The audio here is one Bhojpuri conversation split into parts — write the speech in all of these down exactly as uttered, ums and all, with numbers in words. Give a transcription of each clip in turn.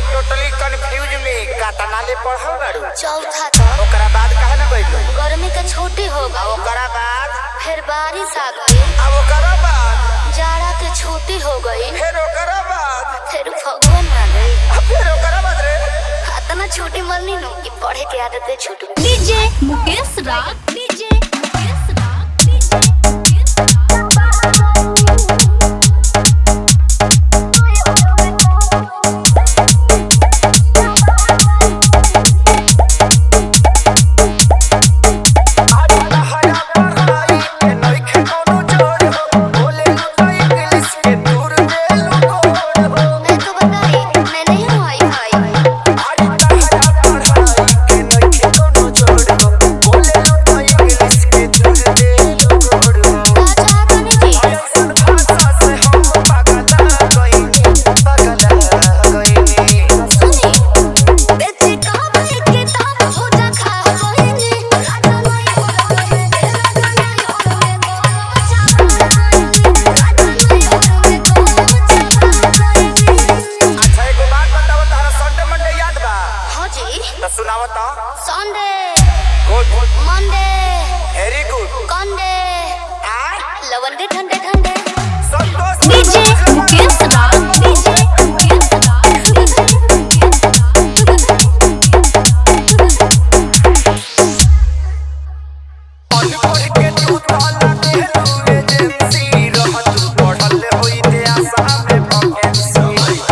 टोटली कंफ्यूज में कातना ले पढ़ल बाड़ू। चौथा तक। ओकरा बाद काहे ना गइलो? गर्मी के छुट्टी हो गई। ओकरा बाद फिर बारिश आ गई। अब ओकरा बाद जाड़ा के छुट्टी हो गई। फिर ओकरा बाद फिर फगुन आ गई। फिर ओकरा बाद रे इतना छुट्टी मरनी नो कि पढ़े के आदत छूट गई। डीजे मुकेश राग डीजे मुकेश राग डीजे सुनावता Sunday good Monday very good कंडे आ लवंडे ठंडे ठंडे संतोष डीजे मुकेश राग डीजे मुकेश राग पढ़ पढ़ के तू ताला के तू एजेंसी रह तू पढ़ल होई ते आशा में वैकेंसी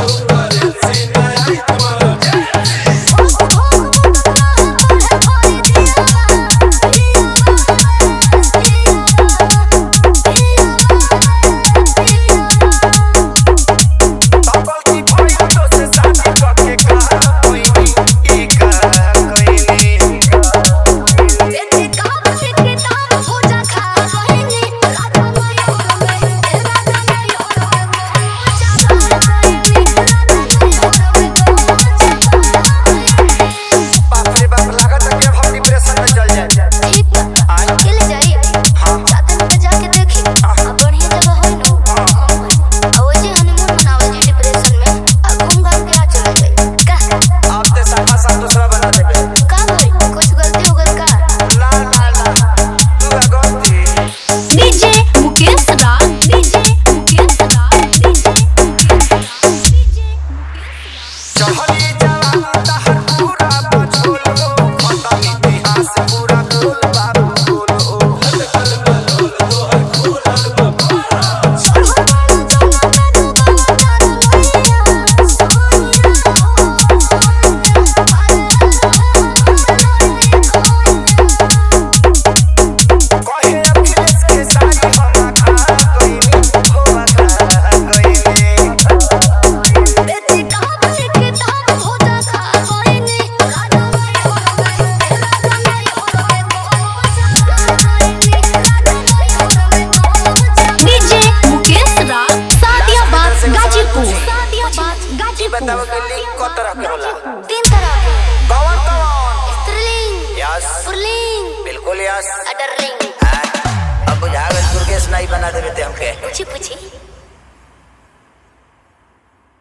बताओ के लिंक क तरह के होला? तीन तरह के। कौन कौन? स्त्रीलिंग यस पुल्लिंग बिल्कुल यस अडरलिंग। अब बुझा गए दुर्गेश नहीं बना देते हमके। पूछी पूछी